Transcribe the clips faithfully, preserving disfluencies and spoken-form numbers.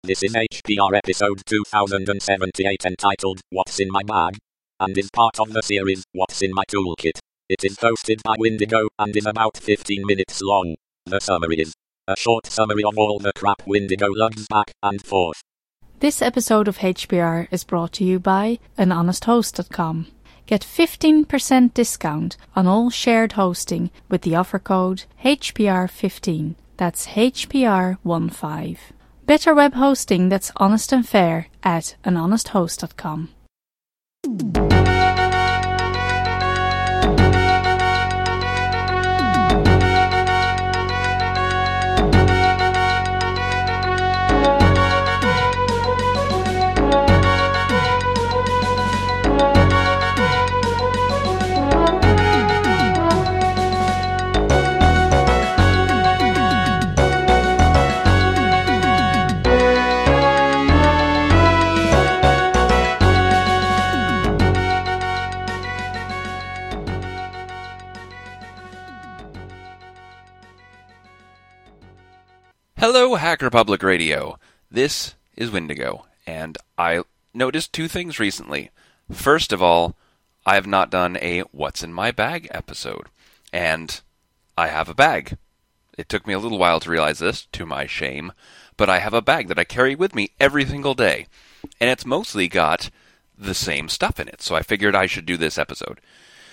This is H P R episode two thousand seventy-eight entitled What's in My Bag? And is part of the series What's in My Toolkit. It is hosted by Windigo and is about fifteen minutes long. The summary is a short summary of all the crap Windigo lugs back and forth. This episode of H P R is brought to you by an honest host dot com. Get fifteen percent discount on all shared hosting with the offer code H P R fifteen. That's H P R fifteen. Better web hosting that's honest and fair at an honest host dot com. Hello, Hacker Public Radio. This is Windigo, and I noticed two things recently. First of all, I have not done a What's in My Bag episode, and I have a bag. It took me a little while to realize this, to my shame, but I have a bag that I carry with me every single day, and it's mostly got the same stuff in it, so I figured I should do this episode.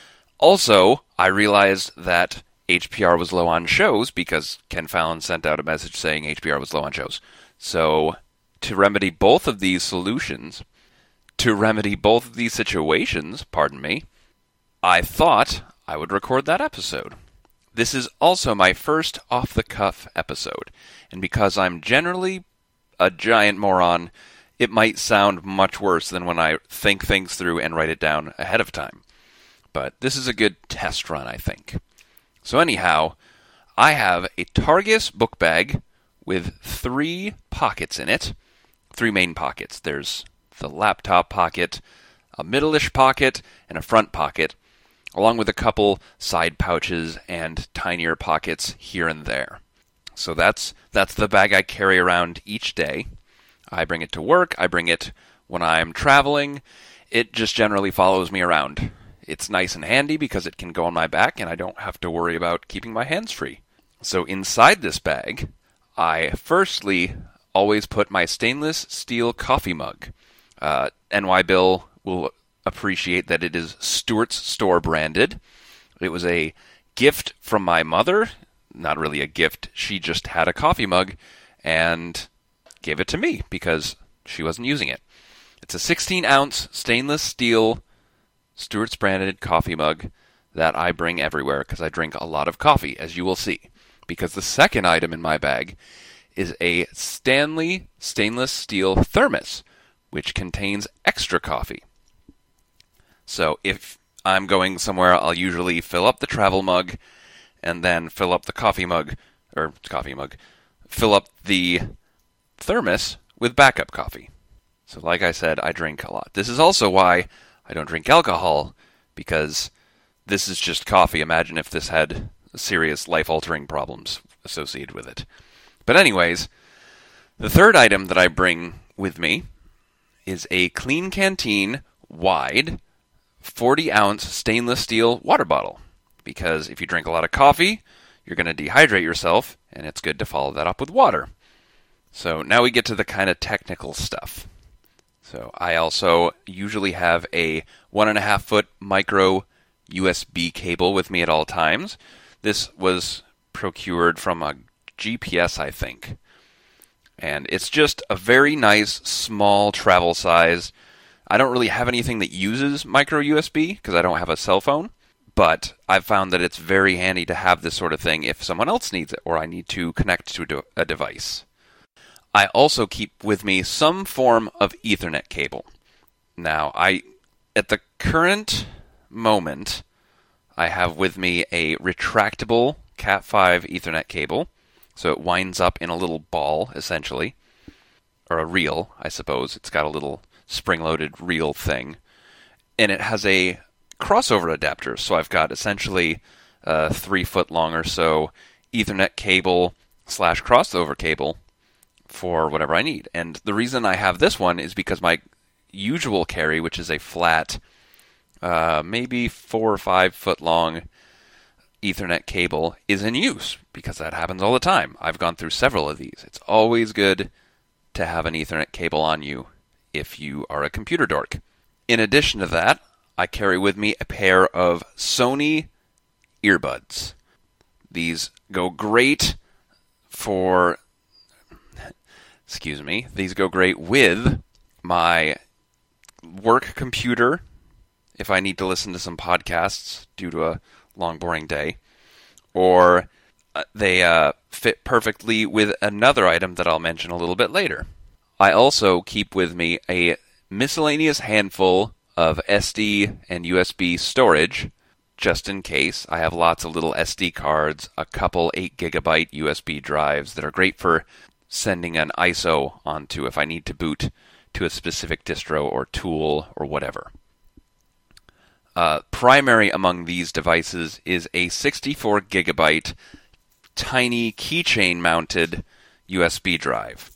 Also, I realized that H P R was low on shows because Ken Fallon sent out a message saying H P R was low on shows. So, to remedy both of these solutions, to remedy both of these situations, pardon me, I thought I would record that episode. This is also my first off-the-cuff episode, and because I'm generally a giant moron, it might sound much worse than when I think things through and write it down ahead of time. But this is a good test run, I think. So anyhow, I have a Targus book bag with three pockets in it. Three main pockets. There's the laptop pocket, a middle-ish pocket, and a front pocket, along with a couple side pouches and tinier pockets here and there. So that's that's the bag I carry around each day. I bring it to work. I bring it when I'm traveling. It just generally follows me around. It's nice and handy because it can go on my back and I don't have to worry about keeping my hands free. So inside this bag, I firstly always put my stainless steel coffee mug. Uh, N Y Bill will appreciate that it is Stewart's Store branded. It was a gift from my mother. Not really a gift. She just had a coffee mug and gave it to me because she wasn't using it. It's a sixteen ounce stainless steel Stewart's branded coffee mug that I bring everywhere because I drink a lot of coffee, as you will see. Because the second item in my bag is a Stanley stainless steel thermos, which contains extra coffee. So if I'm going somewhere, I'll usually fill up the travel mug and then fill up the coffee mug, or coffee mug, fill up the thermos with backup coffee. So like I said, I drink a lot. This is also why I don't drink alcohol, because this is just coffee. Imagine if this had serious life-altering problems associated with it. But anyways, the third item that I bring with me is a Clean Canteen wide forty ounce stainless steel water bottle. Because if you drink a lot of coffee, you're going to dehydrate yourself, and it's good to follow that up with water. So now we get to the kind of technical stuff. So I also usually have a one and a half foot micro U S B cable with me at all times. This was procured from a G P S, I think. And it's just a very nice, small travel size. I don't really have anything that uses micro U S B because I don't have a cell phone. But I've found that it's very handy to have this sort of thing if someone else needs it or I need to connect to a, de- a device. I also keep with me some form of Ethernet cable. Now, I, at the current moment, I have with me a retractable cat five Ethernet cable. So it winds up in a little ball, essentially. Or a reel, I suppose. It's got a little spring-loaded reel thing. And it has a crossover adapter. So I've got essentially a three foot long or so Ethernet cable slash crossover cable for whatever I need. And the reason I have this one is because my usual carry, which is a flat, uh, maybe four or five foot long Ethernet cable, is in use, because that happens all the time. I've gone through several of these. It's always good to have an Ethernet cable on you if you are a computer dork. In addition to that, I carry with me a pair of Sony earbuds. These go great for, excuse me, these go great with my work computer if I need to listen to some podcasts due to a long, boring day, or uh, they uh, fit perfectly with another item that I'll mention a little bit later. I also keep with me a miscellaneous handful of S D and U S B storage, just in case. I have lots of little S D cards, a couple eight gigabyte U S B drives that are great for sending an I S O onto if I need to boot to a specific distro or tool or whatever. Uh, primary among these devices is a sixty-four gigabyte tiny keychain mounted U S B drive.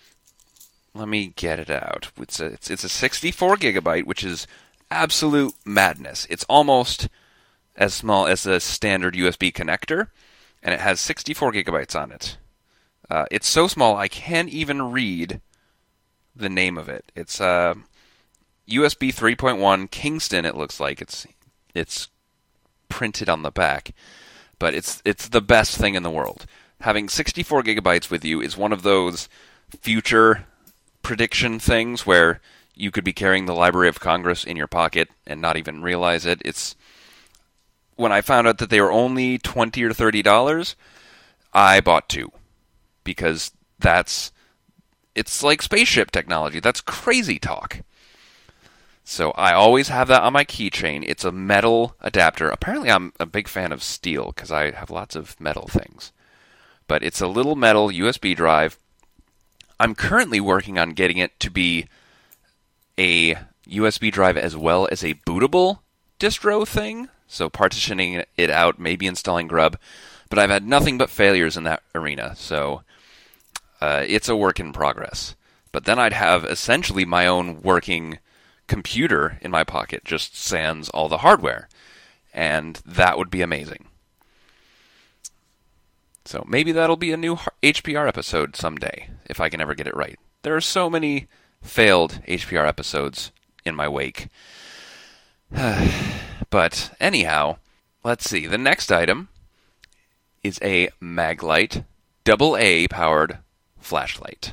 Let me get it out. It's a, it's, it's a sixty-four gigabyte, which is absolute madness. It's almost as small as a standard U S B connector, and it has sixty-four gigabytes on it. Uh, it's so small I can't even read the name of it. It's uh, U S B three point one Kingston, it looks like. It's it's printed on the back. But it's it's the best thing in the world. Having sixty-four gigabytes with you is one of those future prediction things where you could be carrying the Library of Congress in your pocket and not even realize it. It's when I found out that they were only twenty or thirty dollars, I bought two. Because that's it's like spaceship technology. That's crazy talk. So I always have that on my keychain. It's a metal adapter. Apparently I'm a big fan of steel because I have lots of metal things. But it's a little metal U S B drive. I'm currently working on getting it to be a U S B drive as well as a bootable distro thing. So partitioning it out, maybe installing Grub. But I've had nothing but failures in that arena. So uh, it's a work in progress. But then I'd have essentially my own working computer in my pocket, just sans all the hardware. And that would be amazing. So maybe that'll be a new H P R episode someday, if I can ever get it right. There are so many failed H P R episodes in my wake. But anyhow, let's see. The next item is a Maglite double A powered flashlight.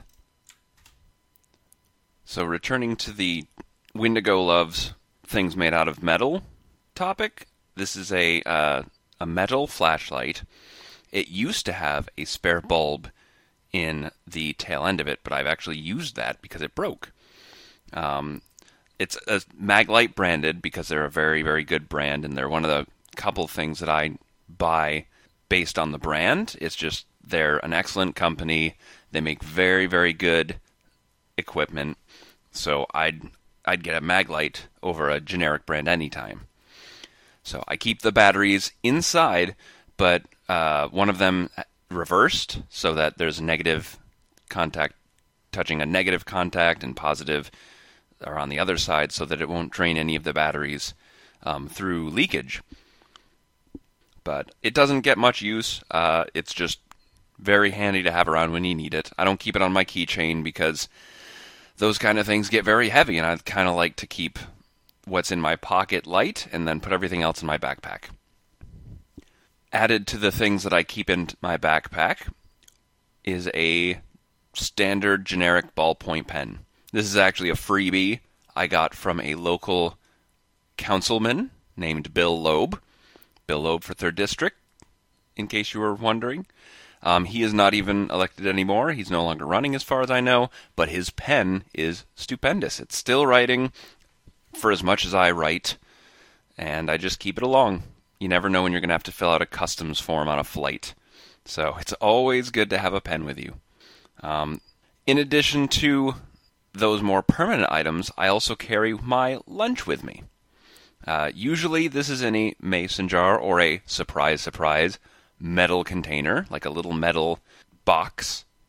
So returning to the Wendigo loves things made out of metal topic, this is a uh, a metal flashlight. It used to have a spare bulb in the tail end of it, but I've actually used that because it broke. Um, it's a Maglite branded because they're a very, very good brand, and they're one of the couple things that I buy based on the brand. It's just they're an excellent company. They make very, very good equipment. So I'd I'd get a Maglite over a generic brand anytime. So I keep the batteries inside, but uh, one of them reversed so that there's a negative contact touching a negative contact and positive are on the other side so that it won't drain any of the batteries um, through leakage. But it doesn't get much use. Uh, it's just very handy to have around when you need it. I don't keep it on my keychain because those kind of things get very heavy, and I kind of like to keep what's in my pocket light and then put everything else in my backpack. Added to the things that I keep in my backpack is a standard generic ballpoint pen. This is actually a freebie I got from a local councilman named Bill Loeb. Bill Loeb for third District, in case you were wondering. Um, he is not even elected anymore. He's no longer running as far as I know, but his pen is stupendous. It's still writing for as much as I write, and I just keep it along. You never know when you're going to have to fill out a customs form on a flight. So it's always good to have a pen with you. Um, in addition to those more permanent items, I also carry my lunch with me. Uh, usually this is in a mason jar or a surprise, surprise, metal container, like a little metal box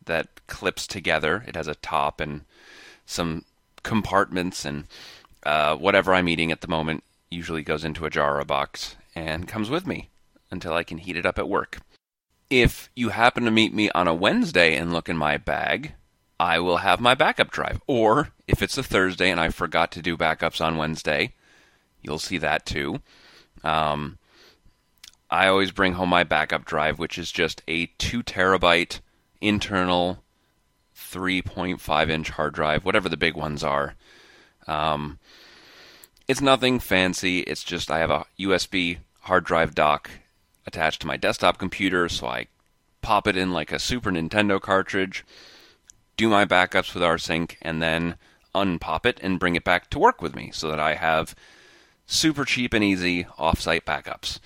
that clips together. It has a top and some compartments, and uh, whatever I'm eating at the moment usually goes into a jar or a box and comes with me until I can heat it up at work. If you happen to meet me on a Wednesday and look in my bag, I will have my backup drive. Or if it's a Thursday and I forgot to do backups on Wednesday, you'll see that too. Um, I always bring home my backup drive, which is just a two terabyte internal three point five inch hard drive, whatever the big ones are. Um, it's nothing fancy. It's just I have a U S B hard drive dock attached to my desktop computer, so I pop it in like a Super Nintendo cartridge, do my backups with rsync, and then unpop it and bring it back to work with me so that I have super cheap and easy off-site backups.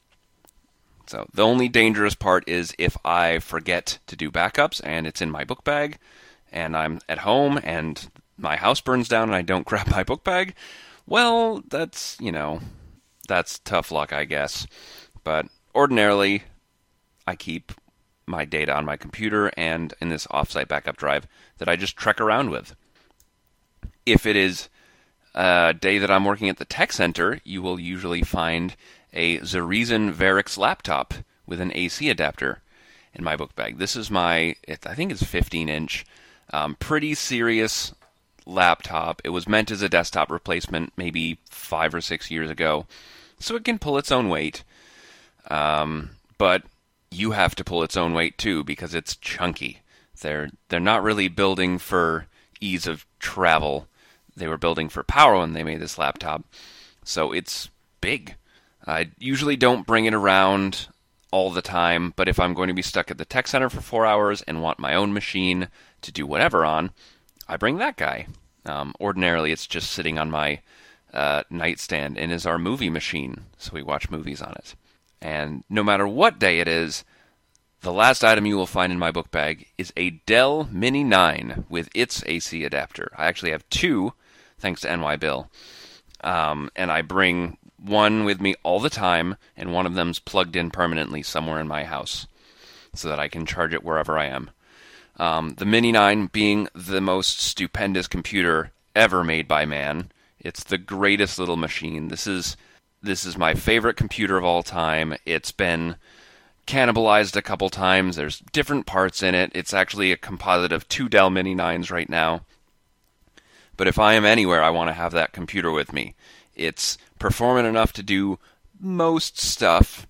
So the only dangerous part is if I forget to do backups and it's in my book bag and I'm at home and my house burns down and I don't grab my book bag, well, that's, you know, that's tough luck, I guess. But ordinarily, I keep my data on my computer and in this offsite backup drive that I just trek around with. If it is a day that I'm working at the tech center, you will usually find a Zerizen Verix laptop with an A C adapter in my book bag. This is my, I think it's fifteen inch, um, pretty serious laptop. It was meant as a desktop replacement maybe five or six years ago, so it can pull its own weight. Um, but you have to pull its own weight too because it's chunky. They're they're not really building for ease of travel. They were building for power when they made this laptop. So it's big. I usually don't bring it around all the time, but if I'm going to be stuck at the tech center for four hours and want my own machine to do whatever on, I bring that guy. Um, ordinarily, it's just sitting on my uh, nightstand and is our movie machine, so we watch movies on it. And no matter what day it is, the last item you will find in my book bag is a Dell Mini nine with its A C adapter. I actually have two, thanks to N Y Bill. Um, and I bring one with me all the time, and one of them's plugged in permanently somewhere in my house so that I can charge it wherever I am. Um, the Mini nine being the most stupendous computer ever made by man. It's the greatest little machine. This is this is my favorite computer of all time. It's been cannibalized a couple times. There's different parts in it. It's actually a composite of two Dell Mini nines right now. But if I am anywhere, I want to have that computer with me. It's performant enough to do most stuff,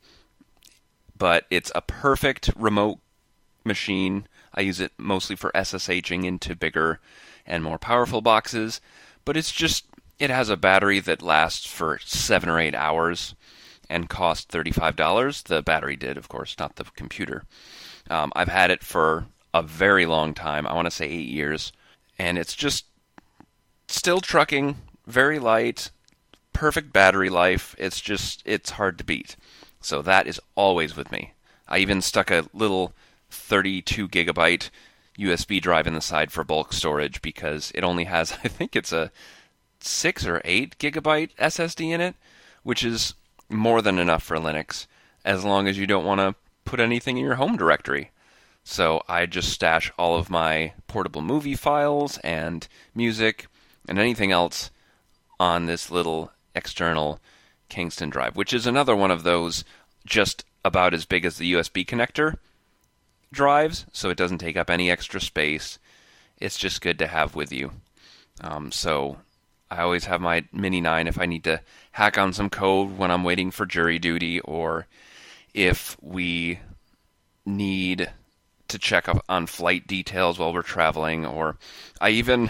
but it's a perfect remote machine. I use it mostly for SSHing into bigger and more powerful boxes, but it's just, it has a battery that lasts for seven or eight hours and costs thirty-five dollars. The battery did, of course, not the computer. Um, I've had it for a very long time. I want to say eight years, and it's just still trucking, very light, perfect battery life. It's just, it's hard to beat. So that is always with me. I even stuck a little thirty-two gigabyte U S B drive in the side for bulk storage because it only has, I think it's a six or eight gigabyte S S D in it, which is more than enough for Linux, as long as you don't want to put anything in your home directory. So I just stash all of my portable movie files and music and anything else on this little external Kingston drive, which is another one of those just about as big as the U S B connector drives, so it doesn't take up any extra space. It's just good to have with you. Um, so I always have my Mini nine if I need to hack on some code when I'm waiting for jury duty, or if we need to check up on flight details while we're traveling, or I even...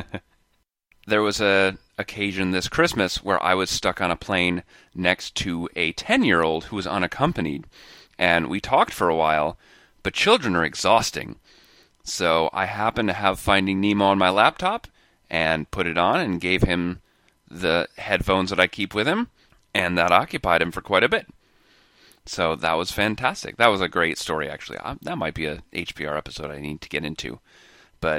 There was a occasion this Christmas where I was stuck on a plane next to a ten-year-old who was unaccompanied, and we talked for a while, but children are exhausting. So I happened to have Finding Nemo on my laptop and put it on and gave him the headphones that I keep with him, and that occupied him for quite a bit. So that was fantastic. That was a great story, actually. That might be a H P R episode I need to get into. But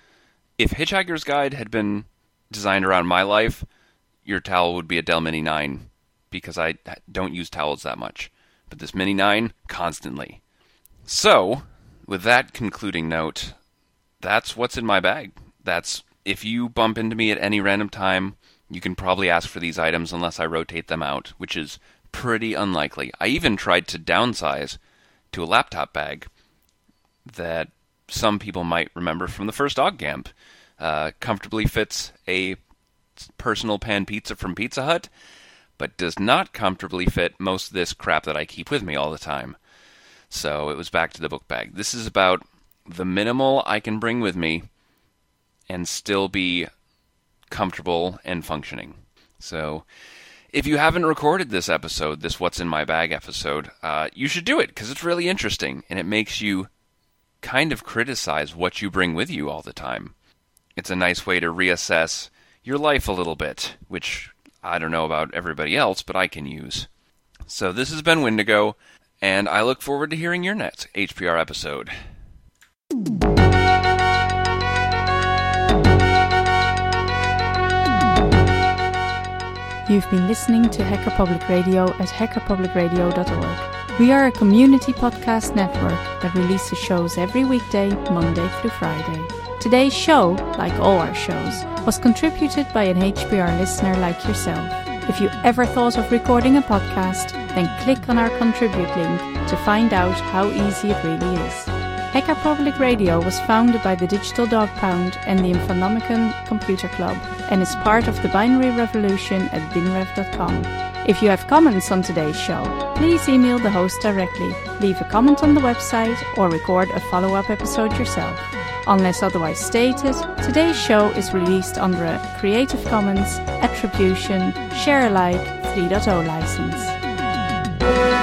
if Hitchhiker's Guide had been designed around my life, your towel would be a Dell Mini nine, because I don't use towels that much. But this Mini nine, constantly. So, with that concluding note, that's what's in my bag. That's, if you bump into me at any random time, you can probably ask for these items unless I rotate them out, which is pretty unlikely. I even tried to downsize to a laptop bag that some people might remember from the first OggCamp. Uh, comfortably fits a personal pan pizza from Pizza Hut, but does not comfortably fit most of this crap that I keep with me all the time. So it was back to the book bag. This is about the minimal I can bring with me and still be comfortable and functioning. So if you haven't recorded this episode, this What's in My Bag episode, uh, you should do it, because it's really interesting, and it makes you kind of criticize what you bring with you all the time. It's a nice way to reassess your life a little bit, which I don't know about everybody else, but I can use. So this has been Wendigo, and I look forward to hearing your next H P R episode. You've been listening to Hacker Public Radio at hacker public radio dot org. We are a community podcast network that releases shows every weekday, Monday through Friday. Today's show, like all our shows, was contributed by an H P R listener like yourself. If you ever thought of recording a podcast, then click on our contribute link to find out how easy it really is. Hacker Public Radio was founded by the Digital Dog Pound and the Infonomicon Computer Club and is part of the Binary Revolution at binrev dot com. If you have comments on today's show, please email the host directly, leave a comment on the website, or record a follow-up episode yourself. Unless otherwise stated, today's show is released under a Creative Commons Attribution Share Alike three point oh license.